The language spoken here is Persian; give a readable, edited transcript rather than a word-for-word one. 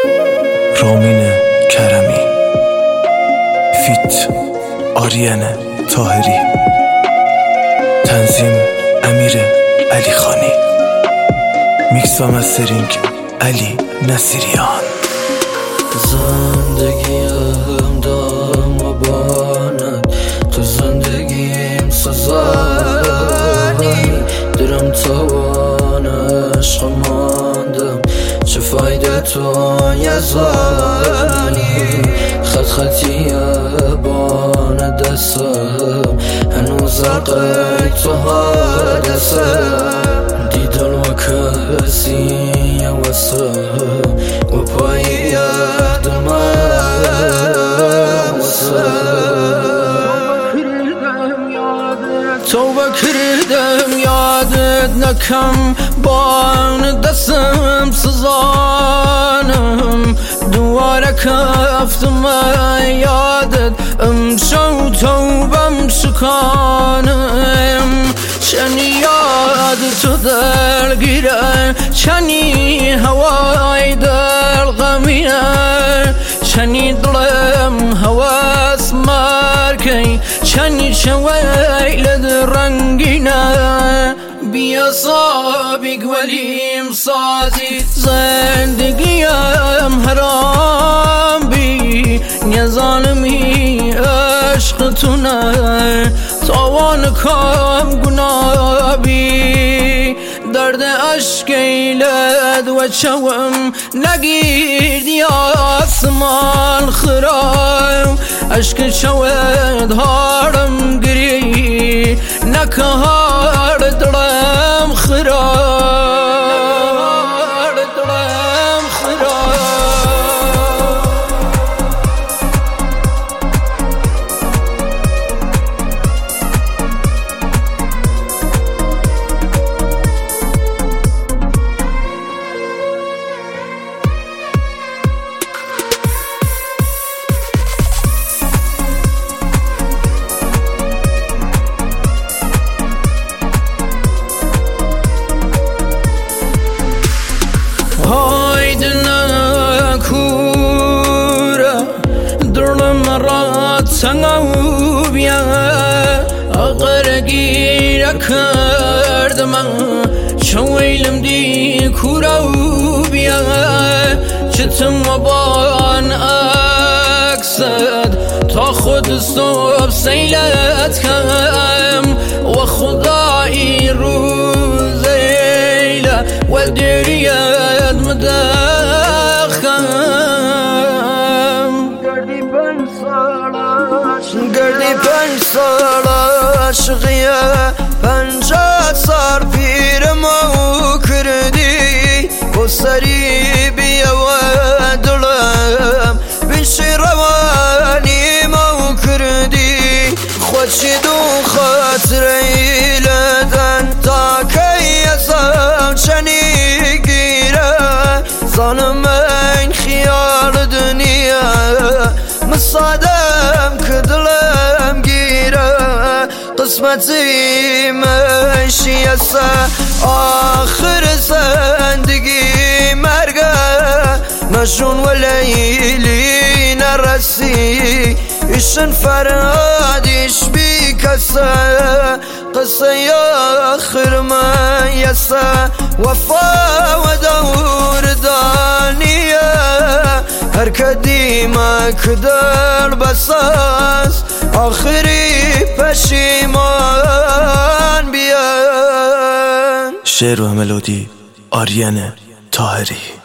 رامین کرمی فیت آریان طاهری، تنظیم امیر علی خانی، میکس و مسترینگ علی نصیریان. زندگیم دام و بانت، تو زندگیم سزانی، درم توان عشق ماندم، چه فایده تو یزانی. خط خطی بان دستم، هنوز عقای تو حادثم، دیدن و کسی وسم و پایی اهدم توبه کردم یادت نکم، بان دستم سزانم، دواره کفتم یادت امشو توبم شکانم. چنی یاد تو دلگیره، چنی هوای دل غمینه، چنی دلم هواس مرکی، چنی چویل رنگینه. بیا صابی گولیم سازی، زندگیم حرام بی، نظانمی عشق تو نه، تاوان کام گناه بی. درد عشق ایلد و چوم نگیردی آسمان خرام، عشق چوید هارم گری، نکهار دلم خرام. سنگو بیا اگر گیر کردم، شویلم دی کورو بیا، چتم و بان اکسد تا خود صبح سیلت کم، و خدایی روزیله و دریت مدخم. گردی 5 سال عاشقیه، 50 سال پیرم او کردی، و سری بیا و دلم بیشی روانی مو کردی. خودشی دو خاطر ایلدن تا که ازم چنی گیره، زانم این خیال دنیا مصادم که دلم گیره. قسمتی مشیسه آخر زندگی مرگه، مجنون و لیلی نرسی، ایشن فرادیش بی کسه. قصه آخر میسه وفا و دور دانیه، هر کدیمه کدر بساس آخری پشیمان بیان. شعر و ملودی آریان طاهری.